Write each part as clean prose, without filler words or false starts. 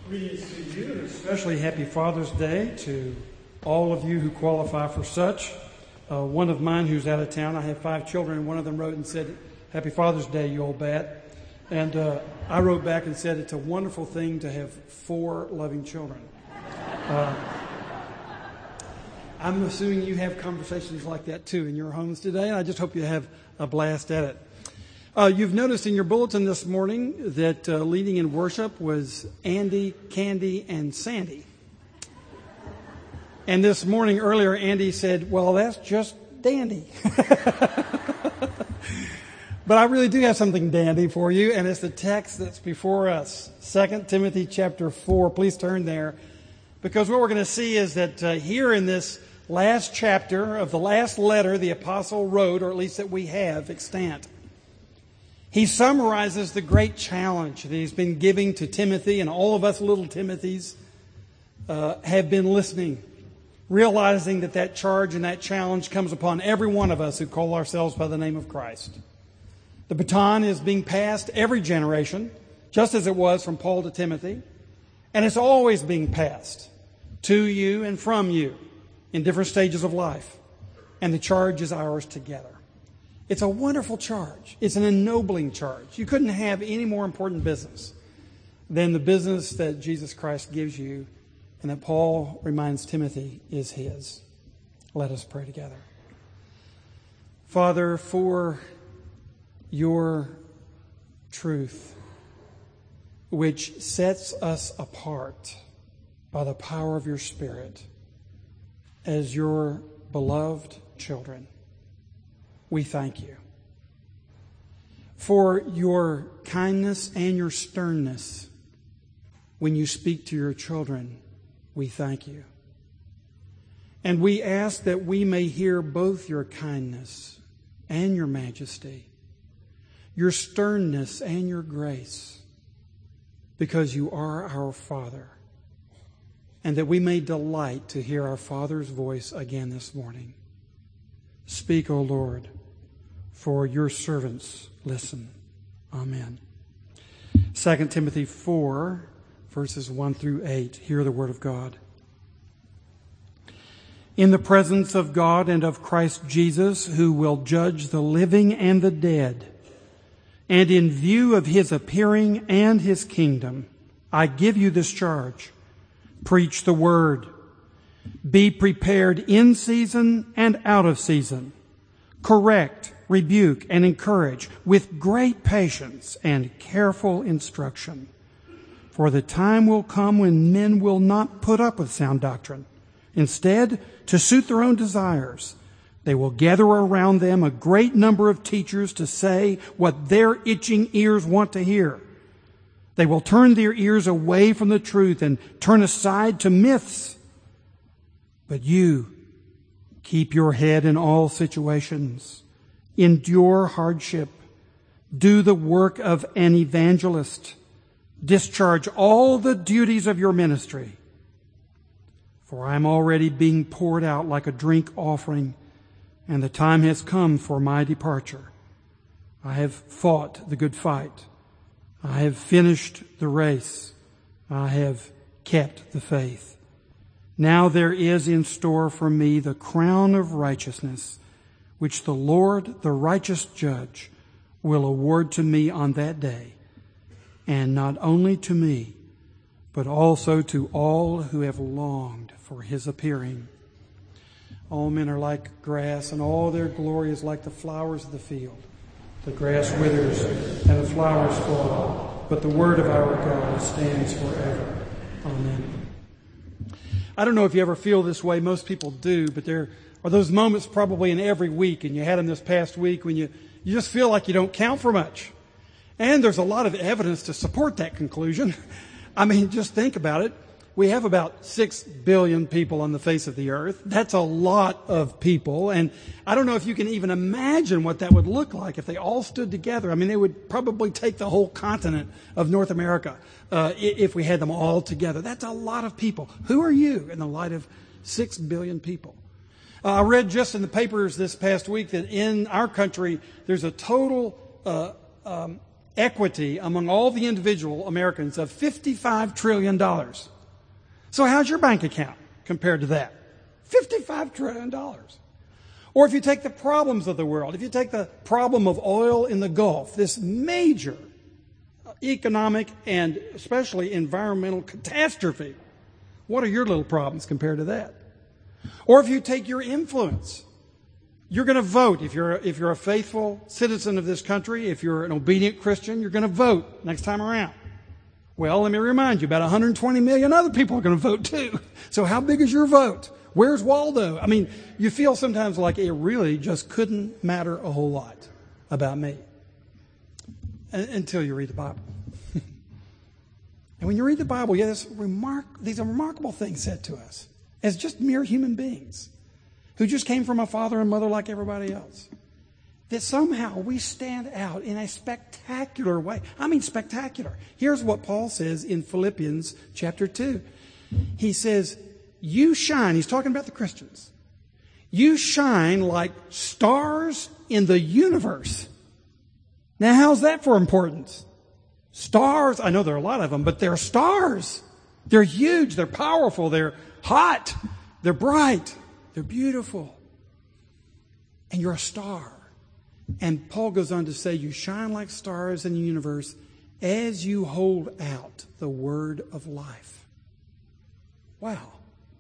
Greetings to you, and especially happy Father's Day to all of you who qualify for such. One of mine who's out of town, I have 5 children, and one of them wrote and said, "Happy Father's Day, you old bat." And I wrote back and said, it's a wonderful thing to have 4 loving children. I'm assuming you have conversations like that too in your homes today, and I just hope you have a blast at it. You've noticed in your bulletin this morning that leading in worship was Andy, Candy, and Sandy. And this morning earlier, Andy said, "Well, that's just dandy." But I really do have something dandy for you, and it's the text that's before us, 2 Timothy chapter 4. Please turn there, because what we're going to see is that here in this last chapter of the last letter the apostle wrote, or at least that we have extant, he summarizes the great challenge that he's been giving to Timothy, and all of us little Timothys have been listening, realizing that that charge and that challenge comes upon every one of us who call ourselves by the name of Christ. The baton is being passed every generation, just as it was from Paul to Timothy, and it's always being passed to you and from you in different stages of life, and the charge is ours together. It's a wonderful charge. It's an ennobling charge. You couldn't have any more important business than the business that Jesus Christ gives you and that Paul reminds Timothy is his. Let us pray together. Father, for your truth, which sets us apart by the power of your Spirit as your beloved children, we thank you. For your kindness and your sternness when you speak to your children, we thank you. And we ask that we may hear both your kindness and your majesty, your sternness and your grace, because you are our Father, and that we may delight to hear our Father's voice again this morning. Speak, O Lord, for your servants listen. Amen. 2 Timothy 4, verses 1 through 8. Hear the word of God. In the presence of God and of Christ Jesus, who will judge the living and the dead, and in view of his appearing and his kingdom, I give you this charge. Preach the word. Be prepared in season and out of season. Correct, rebuke, and encourage with great patience and careful instruction. For the time will come when men will not put up with sound doctrine. Instead, to suit their own desires, they will gather around them a great number of teachers to say what their itching ears want to hear. They will turn their ears away from the truth and turn aside to myths. But you, keep your head in all situations. Endure hardship. Do the work of an evangelist. Discharge all the duties of your ministry. For I am already being poured out like a drink offering, and the time has come for my departure. I have fought the good fight. I have finished the race. I have kept the faith. Now there is in store for me the crown of righteousness, which the Lord, the righteous judge, will award to me on that day, and not only to me, but also to all who have longed for his appearing. All men are like grass, and all their glory is like the flowers of the field. The grass withers, and the flowers fall, but the word of our God stands forever. Amen. I don't know if you ever feel this way. Most people do, but there are those moments probably in every week, and you had them this past week, when you just feel like you don't count for much. And there's a lot of evidence to support that conclusion. I mean, just think about it. We have about 6 billion people on the face of the earth. That's a lot of people. And I don't know if you can even imagine what that would look like if they all stood together. I mean, they would probably take the whole continent of North America if we had them all together. That's a lot of people. Who are you in the light of 6 billion people? I read just in the papers this past week that in our country there's a total equity among all the individual Americans of $55 trillion. So how's your bank account compared to that? $55 trillion. Or if you take the problems of the world, if you take the problem of oil in the Gulf, this major economic and especially environmental catastrophe, what are your little problems compared to that? Or if you take your influence, you're going to vote. If you're a faithful citizen of this country, if you're an obedient Christian, you're going to vote next time around. Well, let me remind you, about 120 million other people are going to vote too. So how big is your vote? Where's Waldo? I mean, you feel sometimes like it really just couldn't matter a whole lot about me until you read the Bible. And when you read the Bible, these are remarkable things said to us as just mere human beings who just came from a father and mother like everybody else. That somehow we stand out in a spectacular way. I mean spectacular. Here's what Paul says in Philippians chapter 2. He says, you shine, he's talking about the Christians. You shine like stars in the universe. Now how's that for importance? Stars, I know there are a lot of them, but they're stars. They're huge, they're powerful, they're hot, they're bright, they're beautiful. And you're a star. And Paul goes on to say, you shine like stars in the universe as you hold out the word of life. Wow.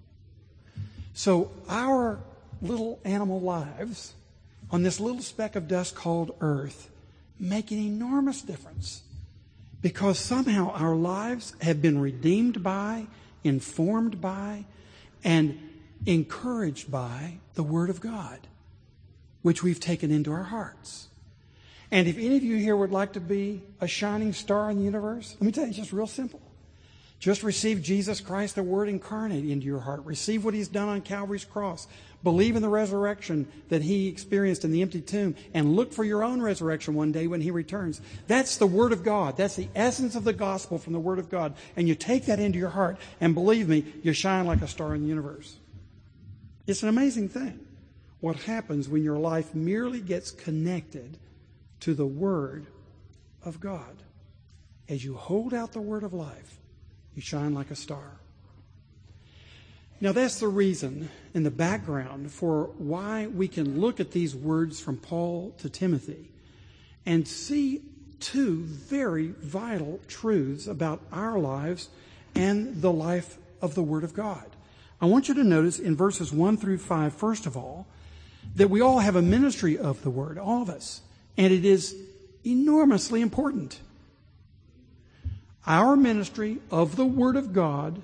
So our little animal lives on this little speck of dust called earth make an enormous difference because somehow our lives have been redeemed by, informed by, and encouraged by the Word of God, which we've taken into our hearts. And if any of you here would like to be a shining star in the universe, let me tell you, it's just real simple. Just receive Jesus Christ, the Word incarnate, into your heart. Receive what He's done on Calvary's cross. Believe in the resurrection that He experienced in the empty tomb. And look for your own resurrection one day when He returns. That's the Word of God. That's the essence of the gospel from the Word of God. And you take that into your heart, and believe me, you shine like a star in the universe. It's an amazing thing what happens when your life merely gets connected to the Word of God. As you hold out the Word of life, you shine like a star. Now that's the reason in the background for why we can look at these words from Paul to Timothy and see two very vital truths about our lives and the life of the Word of God. I want you to notice in verses 1 through 5, first of all, that we all have a ministry of the Word, all of us, and it is enormously important. Our ministry of the Word of God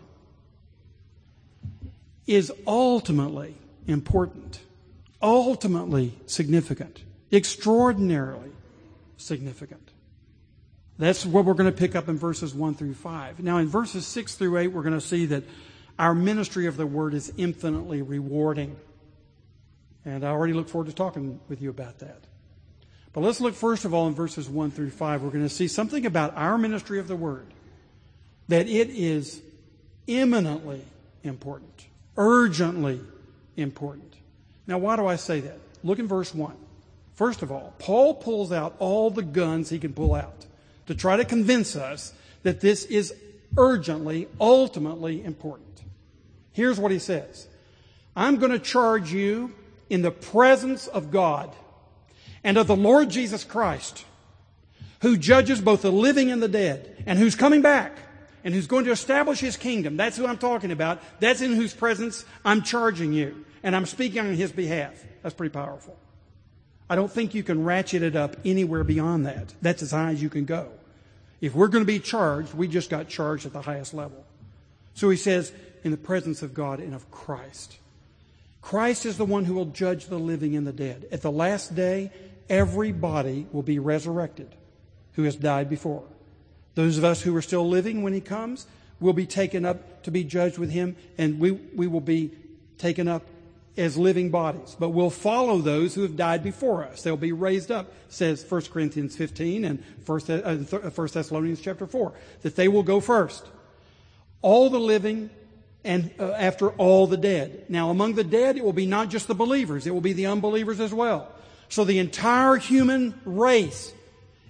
is ultimately important, ultimately significant, extraordinarily significant. That's what we're going to pick up in verses 1 through 5. Now in verses 6 through 8, we're going to see that our ministry of the Word is infinitely rewarding. And I already look forward to talking with you about that. But let's look first of all in verses 1 through 5. We're going to see something about our ministry of the Word, that it is eminently important, urgently important. Now, why do I say that? Look in verse 1. First of all, Paul pulls out all the guns he can pull out to try to convince us that this is urgently, ultimately important. Here's what he says. I'm going to charge you in the presence of God and of the Lord Jesus Christ, who judges both the living and the dead, and who's coming back, and who's going to establish His kingdom. That's who I'm talking about. That's in whose presence I'm charging you, and I'm speaking on His behalf. That's pretty powerful. I don't think you can ratchet it up anywhere beyond that. That's as high as you can go. If we're going to be charged, we just got charged at the highest level. So he says, in the presence of God and of Christ. Christ is the one who will judge the living and the dead. At the last day, everybody will be resurrected who has died before. Those of us who are still living when He comes will be taken up to be judged with Him, and we will be taken up as living bodies. But we'll follow those who have died before us. They'll be raised up, says 1 Corinthians 15 and 1 Thessalonians chapter 4, that they will go first. All the living and after all the dead. Now, among the dead, it will be not just the believers. It will be the unbelievers as well. So the entire human race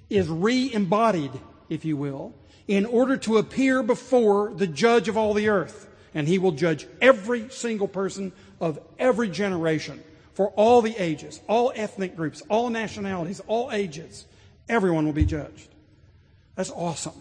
is re-embodied, if you will, in order to appear before the judge of all the earth. And he will judge every single person of every generation for all the ages, all ethnic groups, all nationalities, all ages. Everyone will be judged. That's awesome.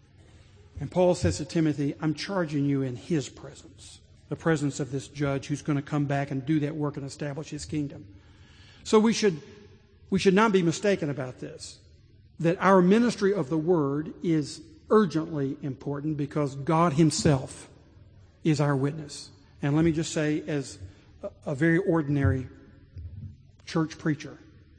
And Paul says to Timothy, I'm charging you in his presence, the presence of this judge who's going to come back and do that work and establish his kingdom. So we should not be mistaken about this, that our ministry of the word is urgently important because God himself is our witness. And let me just say, as a very ordinary church preacher,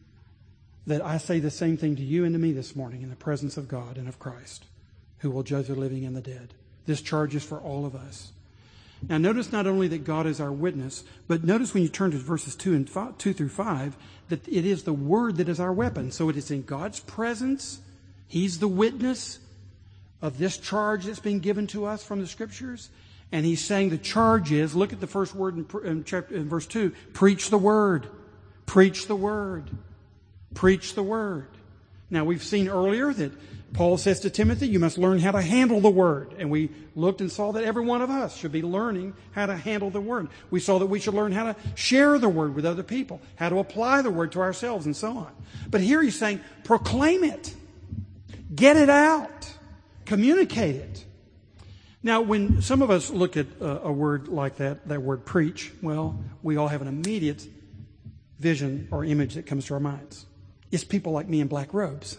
that I say the same thing to you and to me this morning in the presence of God and of Christ, who will judge the living and the dead. This charge is for all of us. Now notice not only that God is our witness, but notice when you turn to verses 2 through 5, that it is the Word that is our weapon. So it is in God's presence. He's the witness of this charge that's been given to us from the Scriptures. And he's saying the charge is, look at the first word in verse 2, preach the Word. Preach the Word. Preach the Word. Now we've seen earlier that Paul says to Timothy, you must learn how to handle the Word. And we looked and saw that every one of us should be learning how to handle the Word. We saw that we should learn how to share the Word with other people, how to apply the Word to ourselves and so on. But here he's saying, proclaim it. Get it out. Communicate it. Now, when some of us look at a word like that word preach, well, we all have an immediate vision or image that comes to our minds. It's people like me in black robes.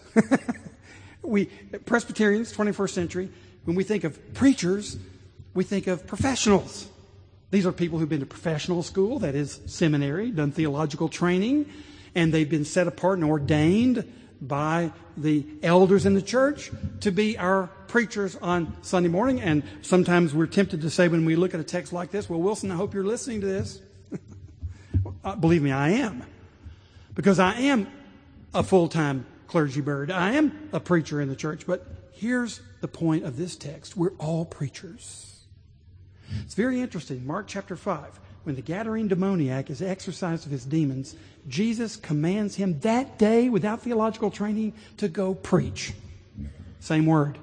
We, Presbyterians, 21st century, when we think of preachers, we think of professionals. These are people who've been to professional school, that is seminary, done theological training, and they've been set apart and ordained by the elders in the church to be our preachers on Sunday morning. And sometimes we're tempted to say when we look at a text like this, well, Wilson, I hope you're listening to this. Believe me, I am. Because I am a full-time clergy bird. I am a preacher in the church. But here's the point of this text. We're all preachers. It's very interesting. Mark chapter 5. When the Gadarene demoniac is exorcised of his demons, Jesus commands him that day, without theological training, to go preach. Same word.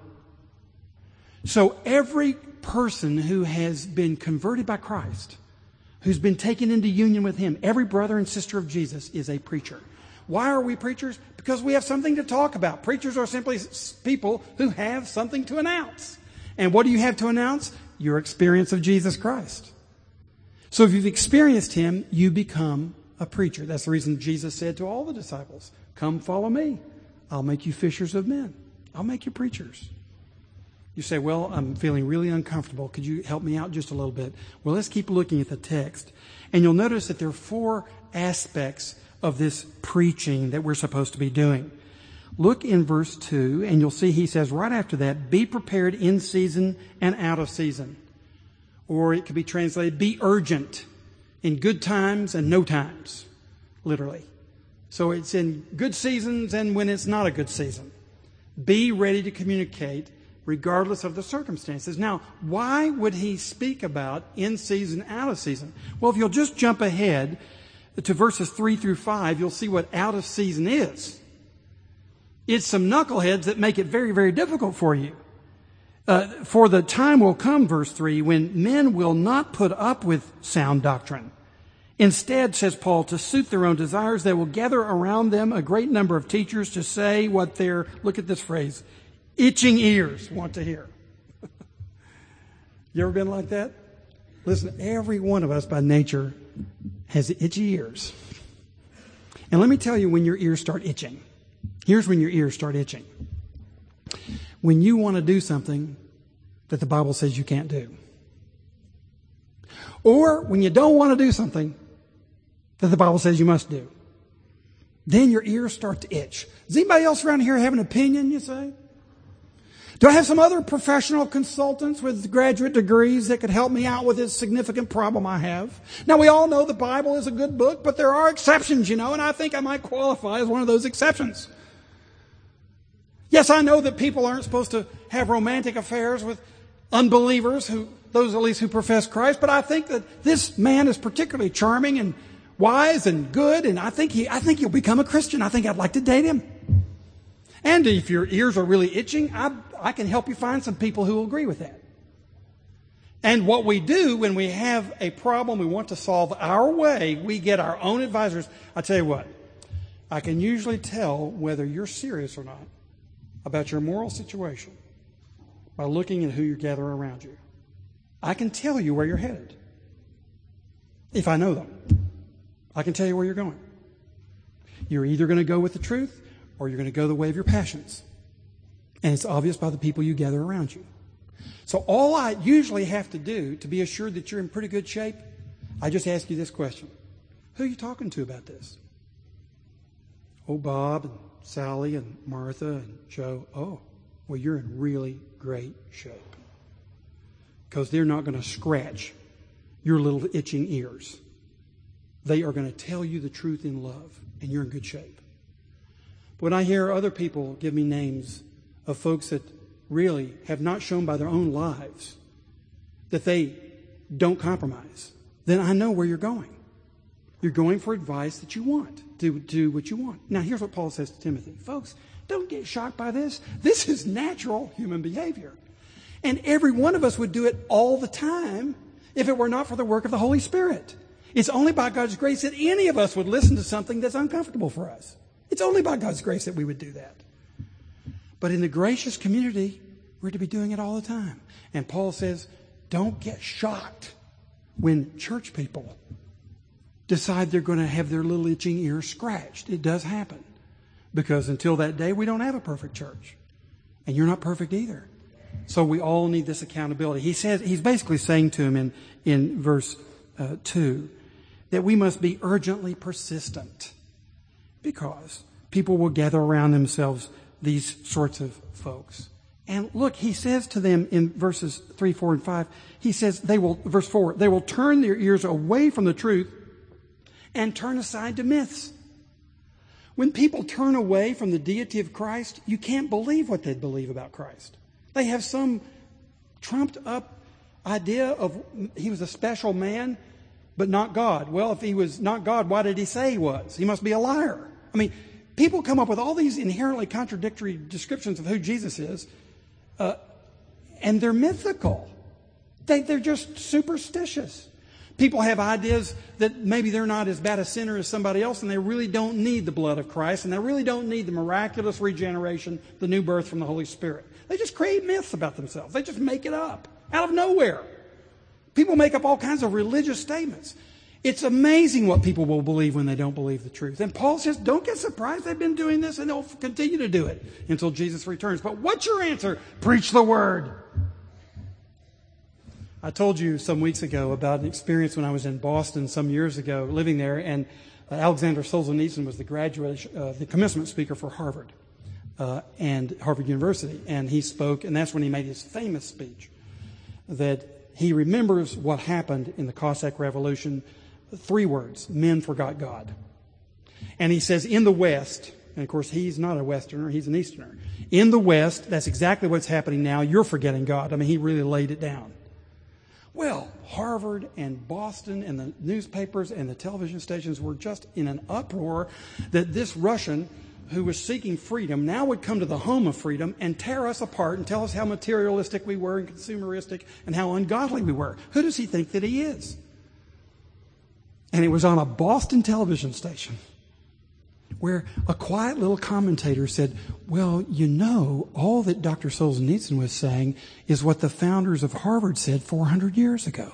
So every person who has been converted by Christ, who's been taken into union with him, every brother and sister of Jesus is a preacher. Why are we preachers? Because we have something to talk about. Preachers are simply people who have something to announce. And what do you have to announce? Your experience of Jesus Christ. So if you've experienced him, you become a preacher. That's the reason Jesus said to all the disciples, come follow me. I'll make you fishers of men. I'll make you preachers. You say, well, I'm feeling really uncomfortable. Could you help me out just a little bit? Well, let's keep looking at the text. And you'll notice that there are 4 aspects of this preaching that we're supposed to be doing. Look in verse 2, and you'll see he says right after that, be prepared in season and out of season. Or it could be translated, be urgent in good times and no times, literally. So it's in good seasons and when it's not a good season. Be ready to communicate regardless of the circumstances. Now, why would he speak about in season, out of season? Well, if you'll just jump ahead to verses 3 through 5, you'll see what out of season is. It's some knuckleheads that make it very, very difficult for you. For the time will come, verse 3, when men will not put up with sound doctrine. Instead, says Paul, to suit their own desires, they will gather around them a great number of teachers to say what their, look at this phrase, itching ears want to hear. You ever been like that? Listen, every one of us by nature has itchy ears. And let me tell you when your ears start itching. Here's when your ears start itching. When you want to do something that the Bible says you can't do. Or when you don't want to do something that the Bible says you must do. Then your ears start to itch. Does anybody else around here have an opinion, you say? Do I have some other professional consultants with graduate degrees that could help me out with this significant problem I have? Now, we all know the Bible is a good book, but there are exceptions, and I think I might qualify as one of those exceptions. Yes, I know that people aren't supposed to have romantic affairs with unbelievers, those at least who profess Christ, but I think that this man is particularly charming and wise and good, and I think he'll become a Christian. I think I'd like to date him. And if your ears are really itching, I can help you find some people who will agree with that. And what we do when we have a problem we want to solve our way, we get our own advisors. I tell you what, I can usually tell whether you're serious or not about your moral situation by looking at who you gather around you. I can tell you where you're headed. If I know them, I can tell you where you're going. You're either going to go with the truth or you're going to go the way of your passions. And it's obvious by the people you gather around you. So all I usually have to do to be assured that you're in pretty good shape, I just ask you this question. Who are you talking to about this? Oh, Bob and Sally and Martha and Joe. Oh, well, you're in really great shape. Because they're not going to scratch your little itching ears. They are going to tell you the truth in love, and you're in good shape. When I hear other people give me names of folks that really have not shown by their own lives that they don't compromise, then I know where you're going. You're going for advice that you want, to do what you want. Now, here's what Paul says to Timothy. Folks, don't get shocked by this. This is natural human behavior. And every one of us would do it all the time if it were not for the work of the Holy Spirit. It's only by God's grace that any of us would listen to something that's uncomfortable for us. It's only by God's grace that we would do that. But in the gracious community, we're to be doing it all the time. And Paul says, don't get shocked when church people decide they're going to have their little itching ears scratched. It does happen. Because until that day, we don't have a perfect church. And you're not perfect either. So we all need this accountability. He says, he's basically saying to him in verse 2 that we must be urgently persistent because people will gather around themselves these sorts of folks. And look, he says to them in verses 3, 4, and 5, he says verse 4, they will turn their ears away from the truth and turn aside to myths. When people turn away from the deity of Christ, you can't believe what they'd believe about Christ. They have some trumped up idea of he was a special man, but not God. Well, if he was not God, why did he say he was? He must be a liar. I mean, people come up with all these inherently contradictory descriptions of who Jesus is, and they're mythical. They're just superstitious. People have ideas that maybe they're not as bad a sinner as somebody else, and they really don't need the blood of Christ, and they really don't need the miraculous regeneration, the new birth from the Holy Spirit. They just create myths about themselves. They just make it up out of nowhere. People make up all kinds of religious statements. It's amazing what people will believe when they don't believe the truth. And Paul says, don't get surprised. They've been doing this, and they'll continue to do it until Jesus returns. But what's your answer? Preach the word. I told you some weeks ago about an experience when I was in Boston some years ago, living there, and Alexander Solzhenitsyn was the commencement speaker for Harvard and Harvard University. And he spoke, and that's when he made his famous speech, that he remembers what happened in the Cossack Revolution. 3 words, men forgot God. And he says, in the West, and of course he's not a Westerner, he's an Easterner. In the West, that's exactly what's happening now. You're forgetting God. I mean, he really laid it down. Well, Harvard and Boston and the newspapers and the television stations were just in an uproar that this Russian who was seeking freedom now would come to the home of freedom and tear us apart and tell us how materialistic we were and consumeristic and how ungodly we were. Who does he think that he is? And it was on a Boston television station where a quiet little commentator said, well, you know, all that Dr. Solzhenitsyn was saying is what the founders of Harvard said 400 years ago.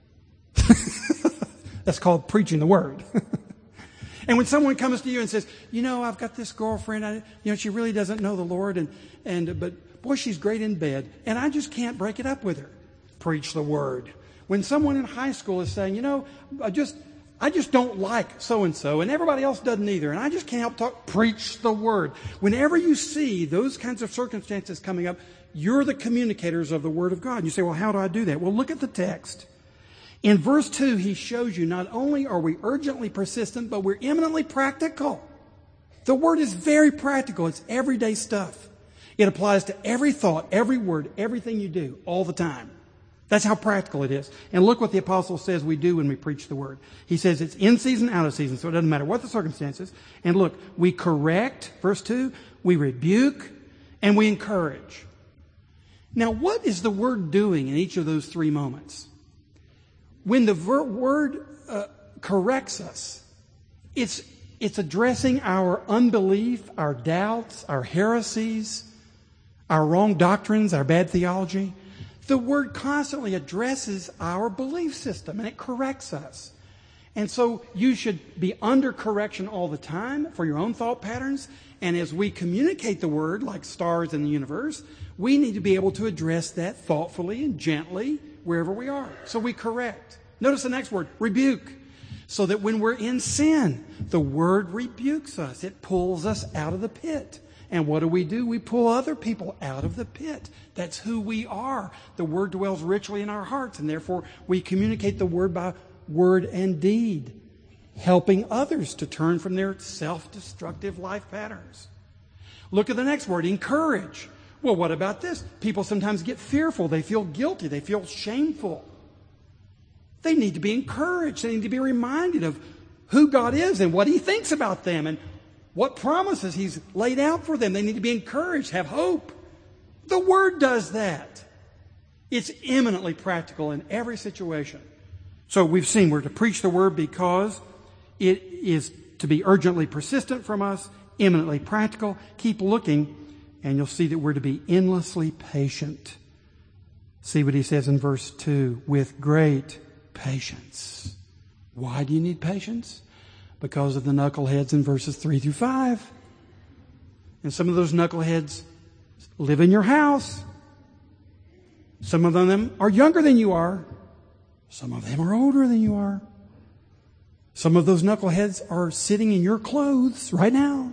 That's called preaching the word. And when someone comes to you and says, you know, I've got this girlfriend, she really doesn't know the Lord, but boy, she's great in bed, and I just can't break it up with her. Preach the word. When someone in high school is saying, you know, I just don't like so-and-so, and everybody else doesn't either, and I just can't help talk. Preach the word. Whenever you see those kinds of circumstances coming up, you're the communicators of the Word of God. And you say, well, how do I do that? Well, look at the text. In verse 2, he shows you not only are we urgently persistent, but we're eminently practical. The Word is very practical. It's everyday stuff. It applies to every thought, every word, everything you do, all the time. That's how practical it is. And look what the apostle says we do when we preach the word. He says it's in season, out of season, so it doesn't matter what the circumstances. And look, we correct, verse 2, we rebuke, and we encourage. Now, what is the word doing in each of those three moments? When the word corrects us, it's addressing our unbelief, our doubts, our heresies, our wrong doctrines, our bad theology. The word constantly addresses our belief system, and it corrects us. And so you should be under correction all the time for your own thought patterns. And as we communicate the word, like stars in the universe, we need to be able to address that thoughtfully and gently wherever we are. So we correct. Notice the next word, rebuke. So that when we're in sin, the word rebukes us. It pulls us out of the pit. And what do? We pull other people out of the pit. That's who we are. The word dwells richly in our hearts, and therefore we communicate the word by word and deed, helping others to turn from their self-destructive life patterns. Look at the next word, encourage. Well, what about this? People sometimes get fearful. They feel guilty. They feel shameful. They need to be encouraged. They need to be reminded of who God is and what He thinks about them and what promises He's laid out for them. They need to be encouraged, have hope. The Word does that. It's eminently practical in every situation. So we've seen we're to preach the Word because it is to be urgently persistent from us, eminently practical. Keep looking, and you'll see that we're to be endlessly patient. See what he says in verse 2, with great patience. Why do you need patience? Because of the knuckleheads in verses 3 through 5. And some of those knuckleheads live in your house. Some of them are younger than you are. Some of them are older than you are. Some of those knuckleheads are sitting in your clothes right now.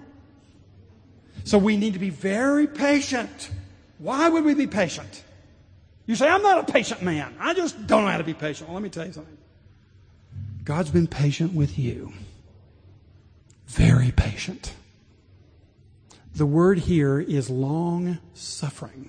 So we need to be very patient. Why would we be patient? You say, I'm not a patient man. I just don't know how to be patient. Well, let me tell you something. God's been patient with you. Very patient. The word here is long suffering.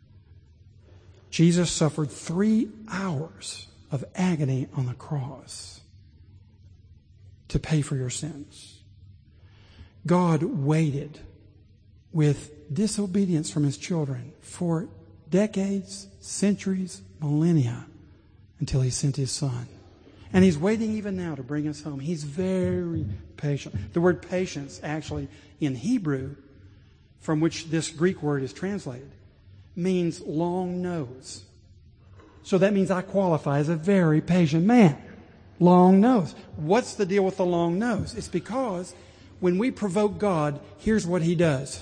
Jesus suffered 3 hours of agony on the cross to pay for your sins. God waited with disobedience from His children for decades, centuries, millennia, until He sent His Son. And He's waiting even now to bring us home. He's very patient. The word patience, actually, in Hebrew, from which this Greek word is translated, means long nose. So that means I qualify as a very patient man. Long nose. What's the deal with the long nose? It's because when we provoke God, here's what He does.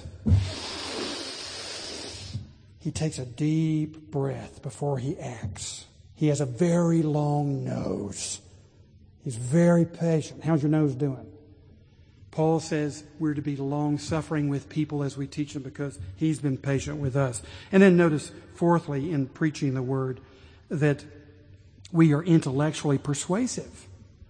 He takes a deep breath before He acts. He has a very long nose. He's very patient. How's your nose doing? Paul says we're to be long-suffering with people as we teach them because He's been patient with us. And then notice, fourthly, in preaching the Word, that we are intellectually persuasive.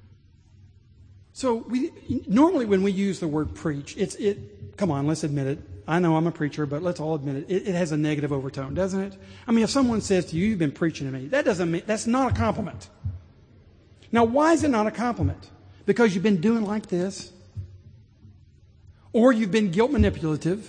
So normally when we use the word preach, come on, let's admit it. I know I'm a preacher, but let's all admit it. It has a negative overtone, doesn't it? I mean, if someone says to you, you've been preaching to me, that's not a compliment. Now, why is it not a compliment? Because you've been doing like this, or you've been guilt manipulative,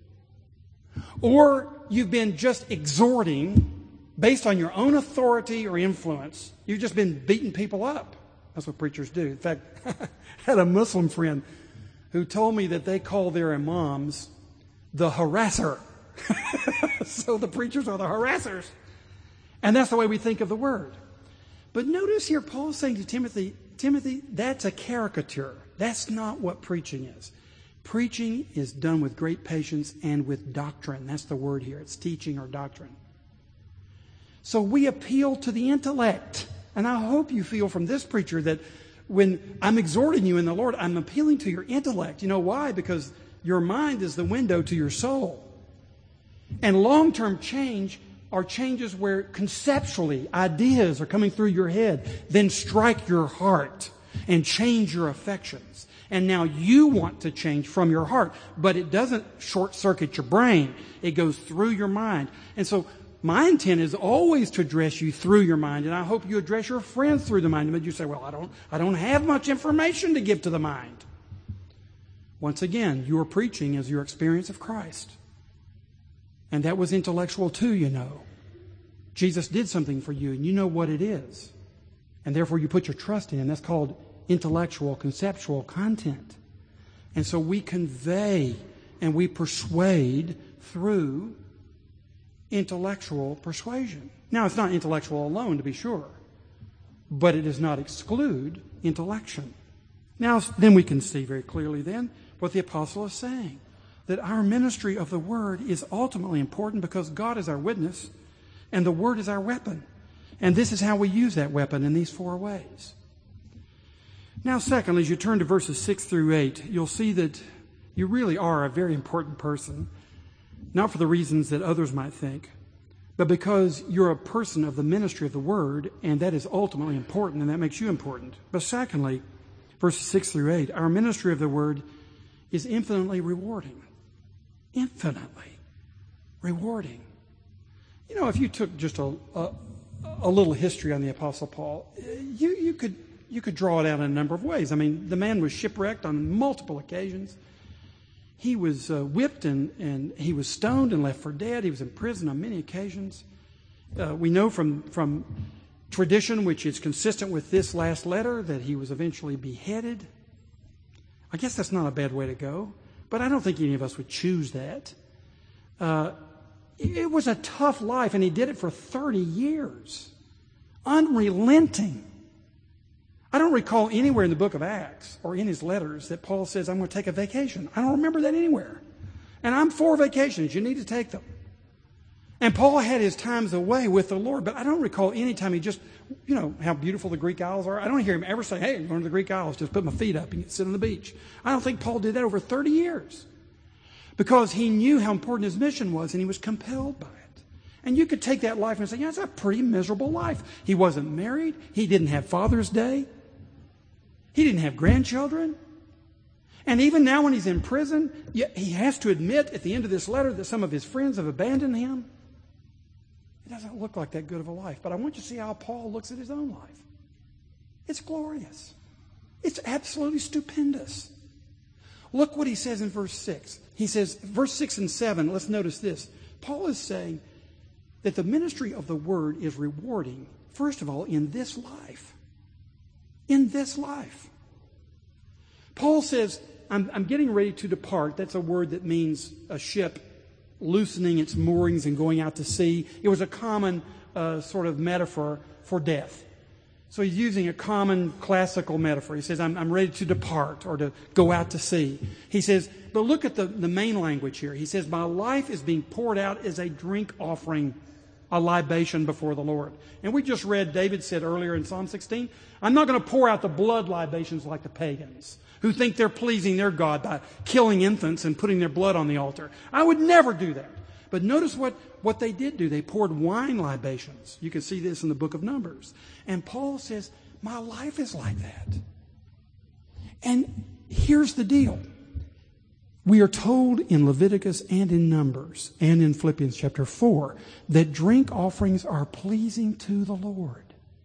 or you've been just exhorting based on your own authority or influence. You've just been beating people up. That's what preachers do. In fact, I had a Muslim friend who told me that they call their imams the harasser. So the preachers are the harassers. And that's the way we think of the word. But notice here Paul's saying to Timothy, that's a caricature. That's not what preaching is. Preaching is done with great patience and with doctrine. That's the word here. It's teaching or doctrine. So we appeal to the intellect. And I hope you feel from this preacher that when I'm exhorting you in the Lord, I'm appealing to your intellect. You know why? Because your mind is the window to your soul. And long-term change are changes where conceptually ideas are coming through your head, then strike your heart and change your affections. And now you want to change from your heart, but it doesn't short-circuit your brain. It goes through your mind. And so My intent is always to address you through your mind, and I hope you address your friends through the mind. But you say, well, I don't have much information to give to the mind. Once again, your preaching is your experience of Christ. And that was intellectual too, you know. Jesus did something for you, and you know what it is. And therefore you put your trust in Him. That's called intellectual, conceptual content. And so we convey and we persuade through intellectual persuasion. Now, it's not intellectual alone, to be sure, but it does not exclude intellection. Now, then we can see very clearly then what the apostle is saying, that our ministry of the Word is ultimately important because God is our witness and the Word is our weapon. And this is how we use that weapon in these 4 ways. Now, secondly, as you turn to verses 6 through 8, you'll see that you really are a very important person, not for the reasons that others might think, but because you're a person of the ministry of the Word, and that is ultimately important, and that makes you important. But secondly, verses 6 through 8, our ministry of the Word is infinitely rewarding. Infinitely rewarding. You know, if you took just a little history on the Apostle Paul, you could draw it out in a number of ways. I mean, the man was shipwrecked on multiple occasions. He was whipped and he was stoned and left for dead. He was in prison on many occasions. We know from tradition, which is consistent with this last letter, that he was eventually beheaded. I guess that's not a bad way to go, but I don't think any of us would choose that. It was a tough life, and he did it for 30 years. Unrelenting. I don't recall anywhere in the book of Acts or in his letters that Paul says, I'm going to take a vacation. I don't remember that anywhere. And I'm for vacations. You need to take them. And Paul had his times away with the Lord, but I don't recall any time he just, you know, how beautiful the Greek Isles are. I don't hear him ever say, hey, I'm going to the Greek Isles, just put my feet up and sit on the beach. I don't think Paul did that over 30 years because he knew how important his mission was and he was compelled by it. And you could take that life and say, yeah, it's a pretty miserable life. He wasn't married. He didn't have Father's Day. He didn't have grandchildren. And even now when he's in prison, he has to admit at the end of this letter that some of his friends have abandoned him. It doesn't look like that good of a life. But I want you to see how Paul looks at his own life. It's glorious. It's absolutely stupendous. Look what he says in verse 6. He says, verse 6 and 7, let's notice this. Paul is saying that the ministry of the Word is rewarding, first of all, in this life. In this life. Paul says, I'm getting ready to depart. That's a word that means a ship loosening its moorings and going out to sea. It was a common sort of metaphor for death. So he's using a common classical metaphor. He says, I'm ready to depart or to go out to sea. He says, but look at the main language here. He says, my life is being poured out as a drink offering, a libation before the Lord. And we just read, David said earlier in Psalm 16, I'm not going to pour out the blood libations like the pagans who think they're pleasing their God by killing infants and putting their blood on the altar. I would never do that. But notice what they did do. They poured wine libations. You can see this in the book of Numbers. And Paul says, my life is like that. And here's the deal. We are told in Leviticus and in Numbers and in Philippians chapter 4 that drink offerings are pleasing to the Lord.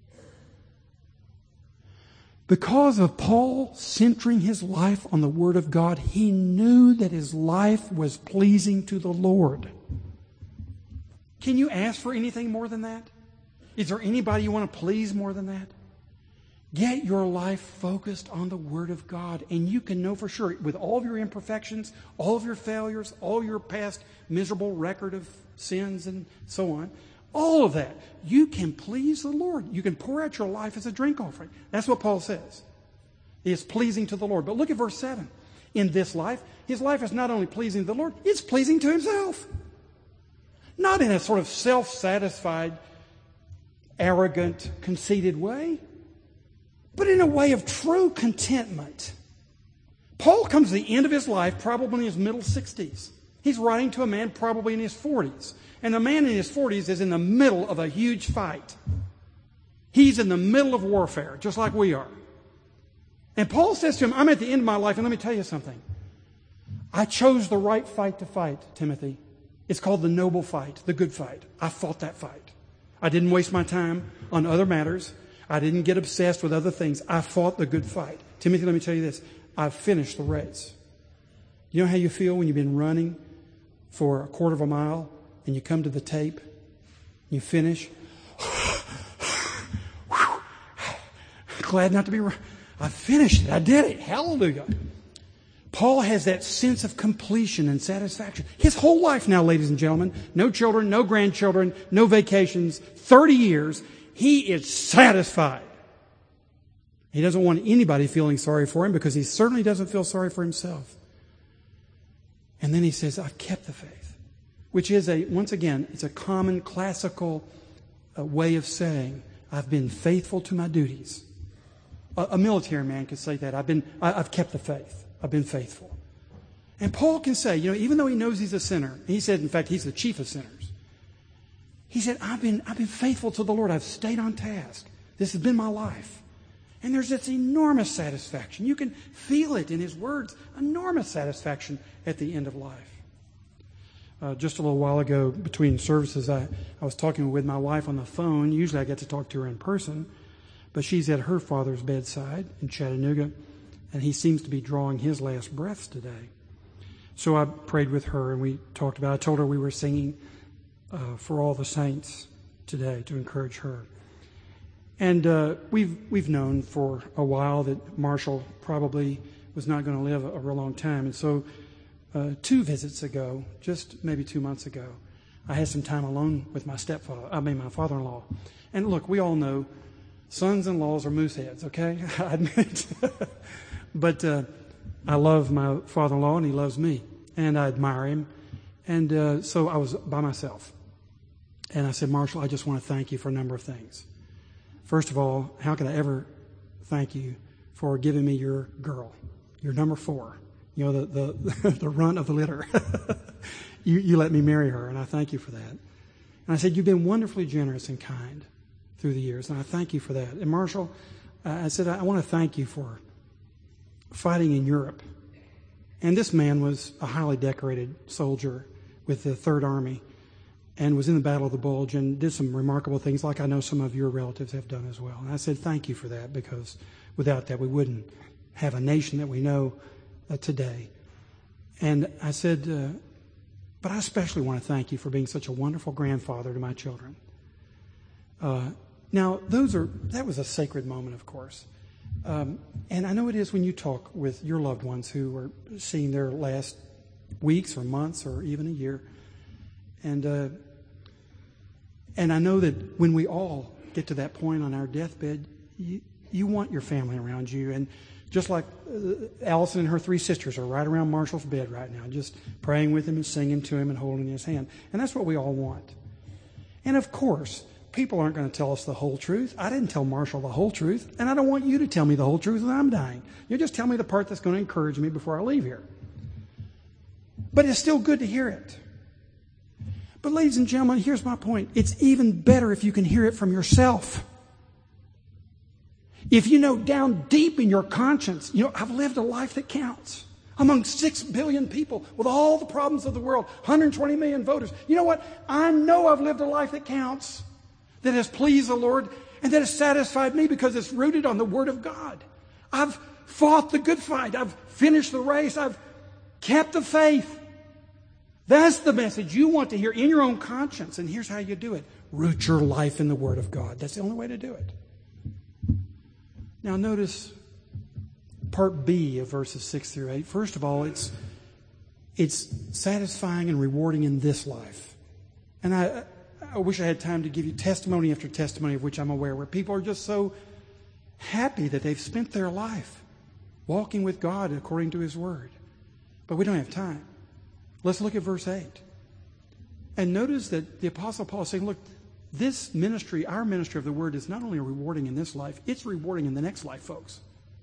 Because of Paul centering his life on the Word of God, he knew that his life was pleasing to the Lord. Can you ask for anything more than that? Is there anybody you want to please more than that? Get your life focused on the Word of God, and you can know for sure, with all of your imperfections, all of your failures, all your past miserable record of sins and so on, all of that, you can please the Lord. You can pour out your life as a drink offering. That's what Paul says. It's pleasing to the Lord. But look at verse 7. In this life, his life is not only pleasing to the Lord, it's pleasing to himself. Not in a sort of self-satisfied, arrogant, conceited way, but in a way of true contentment. Paul comes to the end of his life, probably in his middle 60s. He's writing to a man probably in his 40s. And the man in his 40s is in the middle of a huge fight. He's in the middle of warfare, just like we are. And Paul says to him, I'm at the end of my life, and let me tell you something. I chose the right fight to fight, Timothy. It's called the noble fight, the good fight. I fought that fight. I didn't waste my time on other matters. I didn't get obsessed with other things. I fought the good fight. Timothy, let me tell you this. I've finished the race. You know how you feel when you've been running for a quarter of a mile and you come to the tape, you finish? Glad not to be... I finished it. I did it. Hallelujah. Paul has that sense of completion and satisfaction. His whole life now, ladies and gentlemen, no children, no grandchildren, no vacations, 30 years, he is satisfied. He doesn't want anybody feeling sorry for him because he certainly doesn't feel sorry for himself. And then he says, I've kept the faith, which is once again, it's a common classical way of saying, I've been faithful to my duties. A military man could say that. I've kept the faith. I've been faithful. And Paul can say, even though he knows he's a sinner, and he said, in fact, he's the chief of sinners. He said, I've been faithful to the Lord. I've stayed on task. This has been my life. And there's this enormous satisfaction. You can feel it in his words. Enormous satisfaction at the end of life. Just a little while ago, between services, I was talking with my wife on the phone. Usually I get to talk to her in person. But she's at her father's bedside in Chattanooga, and he seems to be drawing his last breaths today. So I prayed with her, and we talked about it. I told her we were singing for all the saints today to encourage her. And we've known for a while that Marshall probably was not going to live a real long time. And so 2 visits ago, just maybe 2 months ago, I had some time alone with my my father-in-law. And look, we all know sons-in-laws are moose heads, okay? I admit it. But I love my father-in-law, and he loves me. And I admire him. And so I was by myself. And I said, Marshall, I just want to thank you for a number of things. First of all, how could I ever thank you for giving me your girl, your number 4, the runt of the litter. You let me marry her, and I thank you for that. And I said, you've been wonderfully generous and kind through the years, and I thank you for that. And Marshall, I said, I want to thank you for fighting in Europe. And this man was a highly decorated soldier with the Third Army and was in the Battle of the Bulge and did some remarkable things like I know some of your relatives have done as well. And I said, thank you for that, because without that we wouldn't have a nation that we know today. And I said, but I especially want to thank you for being such a wonderful grandfather to my children. Now, that was a sacred moment, of course. And I know it is when you talk with your loved ones who are seeing their last weeks or months or even a year. And I know that when we all get to that point on our deathbed, you want your family around you. And just like Allison and her 3 sisters are right around Marshall's bed right now, just praying with him and singing to him and holding his hand. And that's what we all want. And of course, people aren't going to tell us the whole truth. I didn't tell Marshall the whole truth, and I don't want you to tell me the whole truth when I'm dying. You just tell me the part that's going to encourage me before I leave here. But it's still good to hear it. But ladies and gentlemen, here's my point. It's even better if you can hear it from yourself. If you know down deep in your conscience, I've lived a life that counts. Among 6 billion people with all the problems of the world, 120 million voters. You know what? I know I've lived a life that counts, that has pleased the Lord, and that has satisfied me because it's rooted on the Word of God. I've fought the good fight. I've finished the race. I've kept the faith. That's the message you want to hear in your own conscience. And here's how you do it. Root your life in the Word of God. That's the only way to do it. Now notice part B of verses 6 through 8. First of all, it's satisfying and rewarding in this life. And I wish I had time to give you testimony after testimony of which I'm aware, where people are just so happy that they've spent their life walking with God according to His Word. But we don't have time. Let's look at verse 8. And notice that the Apostle Paul is saying, look, this ministry, our ministry of the Word, is not only rewarding in this life, it's rewarding in the next life, folks.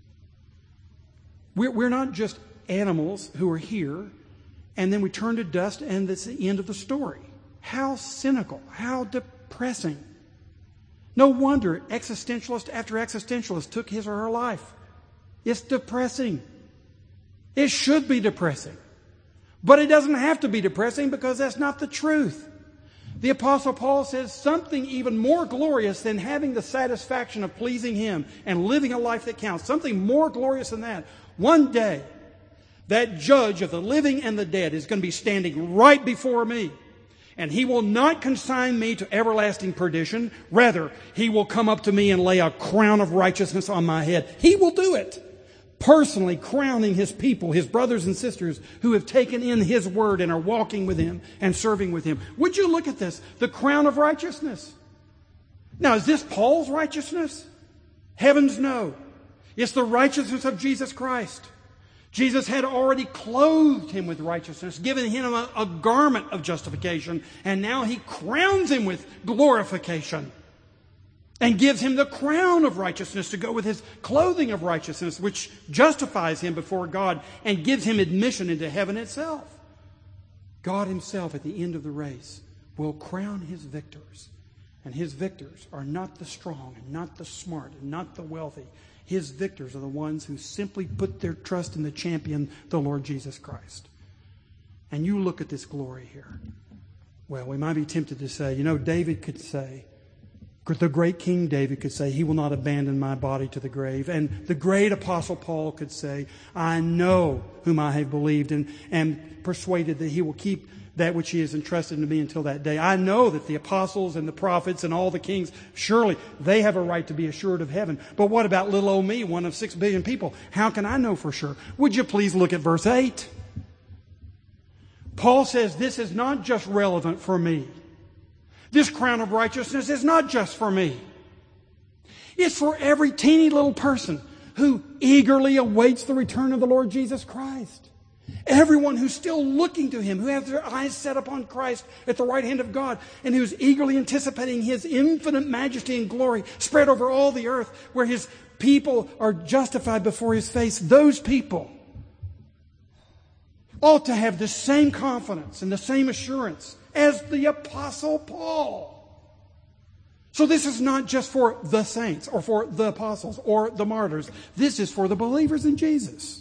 We're not just animals who are here, and then we turn to dust, and that's the end of the story. How cynical, how depressing. No wonder existentialist after existentialist took his or her life. It's depressing. It should be depressing. But it doesn't have to be depressing because that's not the truth. The Apostle Paul says something even more glorious than having the satisfaction of pleasing Him and living a life that counts. Something more glorious than that. One day, that judge of the living and the dead is going to be standing right before me. And He will not consign me to everlasting perdition. Rather, He will come up to me and lay a crown of righteousness on my head. He will do it. Personally crowning His people, His brothers and sisters who have taken in His word and are walking with Him and serving with Him. Would you look at this? The crown of righteousness. Now, is this Paul's righteousness? Heavens no. It's the righteousness of Jesus Christ. Jesus had already clothed him with righteousness, given him a garment of justification, and now He crowns him with glorification and gives him the crown of righteousness to go with His clothing of righteousness, which justifies him before God and gives him admission into heaven itself. God Himself at the end of the race will crown His victors. And His victors are not the strong and not the smart and not the wealthy. His victors are the ones who simply put their trust in the champion, the Lord Jesus Christ. And you look at this glory here. Well, we might be tempted to say, David could say, the great King David could say, He will not abandon my body to the grave. And the great Apostle Paul could say, I know whom I have believed and am persuaded that He will keep that which He has entrusted to me until that day. I know that the apostles and the prophets and all the kings, surely they have a right to be assured of heaven. But what about little old me, one of 6 billion people? How can I know for sure? Would you please look at verse 8? Paul says this is not just relevant for me. This crown of righteousness is not just for me. It's for every teeny little person who eagerly awaits the return of the Lord Jesus Christ. Everyone who's still looking to Him, who has their eyes set upon Christ at the right hand of God, and who's eagerly anticipating His infinite majesty and glory spread over all the earth, where His people are justified before His face. Those people ought to have the same confidence and the same assurance as the Apostle Paul. So this is not just for the saints or for the apostles or the martyrs. This is for the believers in Jesus.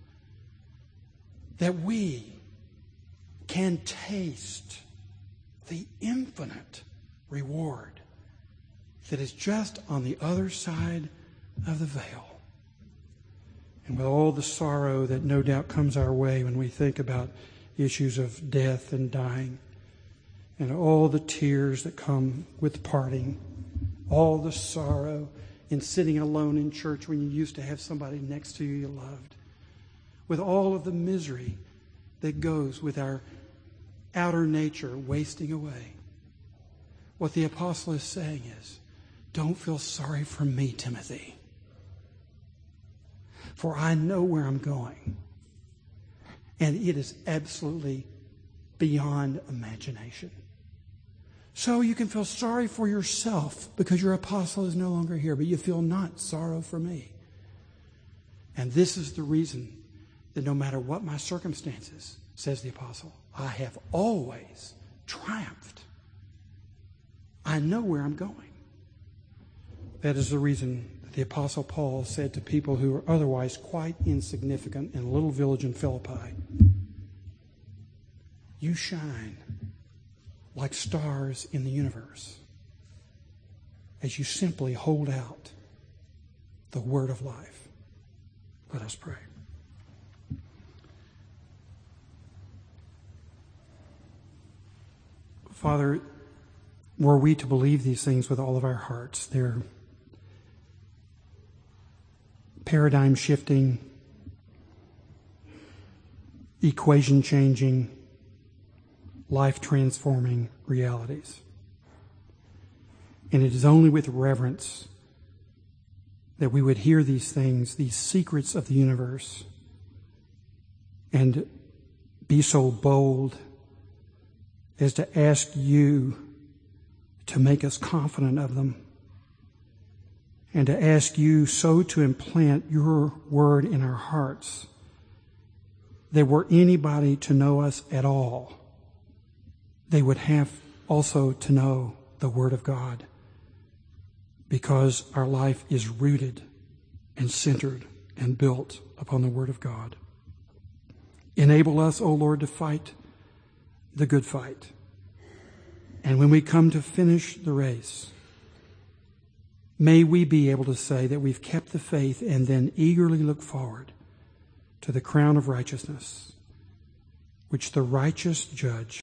That we can taste the infinite reward that is just on the other side of the veil. And with all the sorrow that no doubt comes our way when we think about issues of death and dying, and all the tears that come with parting, all the sorrow in sitting alone in church when you used to have somebody next to you loved, with all of the misery that goes with our outer nature wasting away. What the apostle is saying is, don't feel sorry for me, Timothy, for I know where I'm going, and it is absolutely beyond imagination. So you can feel sorry for yourself because your apostle is no longer here, but you feel not sorrow for me. And this is the reason that no matter what my circumstances, says the apostle, I have always triumphed. I know where I'm going. That is the reason that the apostle Paul said to people who were otherwise quite insignificant in a little village in Philippi, you shine like stars in the universe as you simply hold out the word of life. Let us pray. Father, were we to believe these things with all of our hearts, they're paradigm shifting, equation changing, life transforming realities. And it is only with reverence that we would hear these things, these secrets of the universe, and be so bold as to ask you to make us confident of them, and to ask you so to implant your word in our hearts that were anybody to know us at all, they would have also to know the Word of God, because our life is rooted and centered and built upon the Word of God. Enable us, O Lord, to fight the good fight. And when we come to finish the race, may we be able to say that we've kept the faith and then eagerly look forward to the crown of righteousness, which the righteous judge